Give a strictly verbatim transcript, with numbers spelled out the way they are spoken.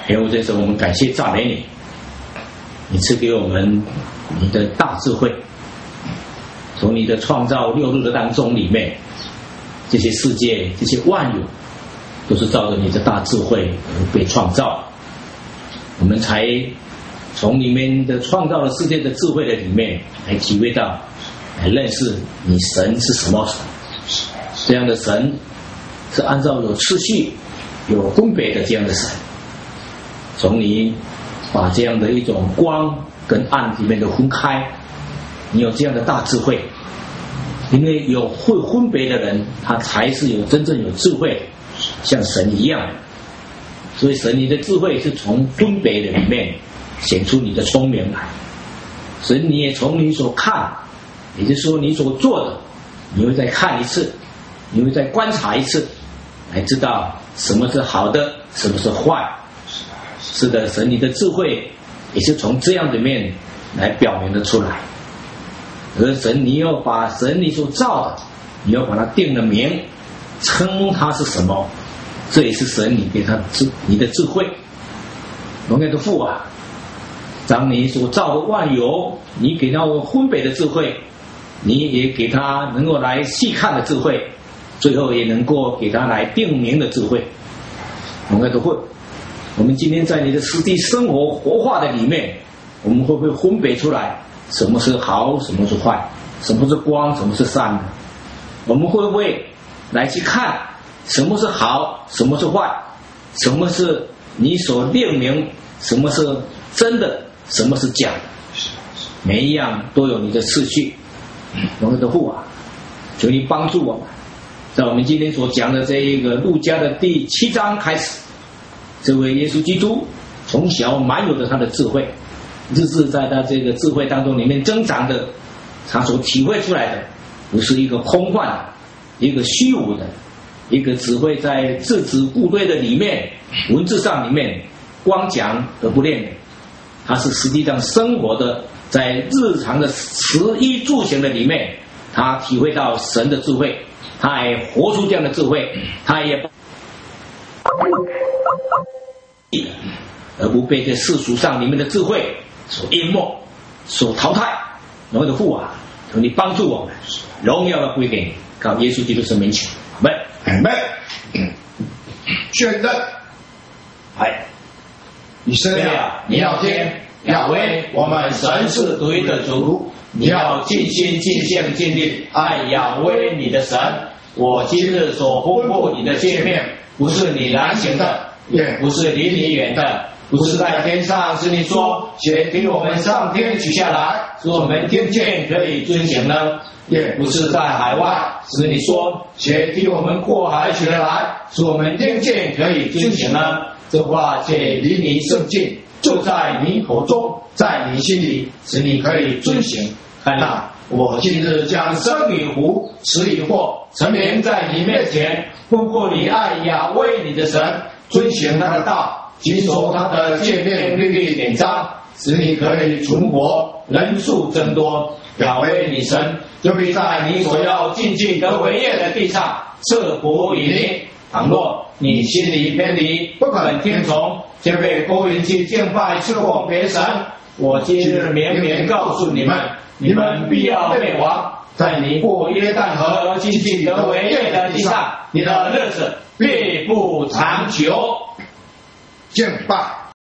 因为这时候我们感谢赞美你，你赐给我们你的大智慧，从你的创造六日的当中里面，这些世界这些万有都是照着你的大智慧而被创造，我们才从里面的创造的世界的智慧的里面来体会到，来认识你神是什么。这样的神是按照有次序有分别的这样的神，从你把这样的一种光跟暗里面的分开，你有这样的大智慧，因为有会分别的人，他才是有真正有智慧，像神一样。所以神你的智慧是从分别的里面显出你的聪明来，神你也从你所看，也就是说你所做的，你会再看一次，你会再观察一次，来知道什么是好的，什么是坏。是的，神你的智慧也是从这样的面来表明的出来。而神你要把神你所造的，你要把它定了名，称它是什么，这也是神你给他智你的智慧。荣耀的父啊，当你所造的万有，你给他分别的智慧，你也给他能够来细看的智慧，最后也能够给他来定名的智慧。荣耀的父，我们今天在你的实际生活活化的里面，我们会不会分别出来什么是好，什么是坏，什么是光，什么是善的？我们会不会来去看什么是好，什么是坏，什么是你所列明，什么是真的，什么是假的？每一样都有你的次序。荣耀的父啊，求你帮助我们，在我们今天所讲的这一个路加的第七章开始，这位耶稣基督从小满有的他的智慧，日日在他这个智慧当中里面增长的，他所体会出来的不是一个空幻的，一个虚无的，一个只会在字字部队的里面文字上里面光讲而不练的，他是实际上生活的，在日常的食衣住行的里面，他体会到神的智慧，他也活出这样的智慧，他也而不被这世俗上里面的智慧所淹没，所淘汰。荣耀的父啊，求你帮助我们，荣耀的归给你，靠耶稣基督圣名求，阿们， 阿们。确认， 哎， 以色列，你要听，亚威，我们神是独一的主，你要尽心尽性尽力爱亚威你的神。我今日所吩咐你的诫命，不是你难行的，也不是离你远的，不是在天上，是你说且替我们上天取下来，使我们听见可以遵行呢；也不是在海外，是你说且替我们过海取了来，使我们听见可以遵行呢。这话且离你甚近，就在你口中，在你心里，使你可以遵行。看哪，我今日将生与福、死与祸陈明在你面前，吩咐你爱亚威你的神，遵行他的道，谨守他的诫命律例典章，使你可以存活，人数增多。亚威你神就必在你所要进去得为业的地上赐福于你。倘若你心里偏离，不肯听从，就被勾引去敬拜侍奉别神。我今日绵绵告诉你们，你们必要灭亡。在你过约旦河而进去得为业的地上，你的日子必不长久。敬拜。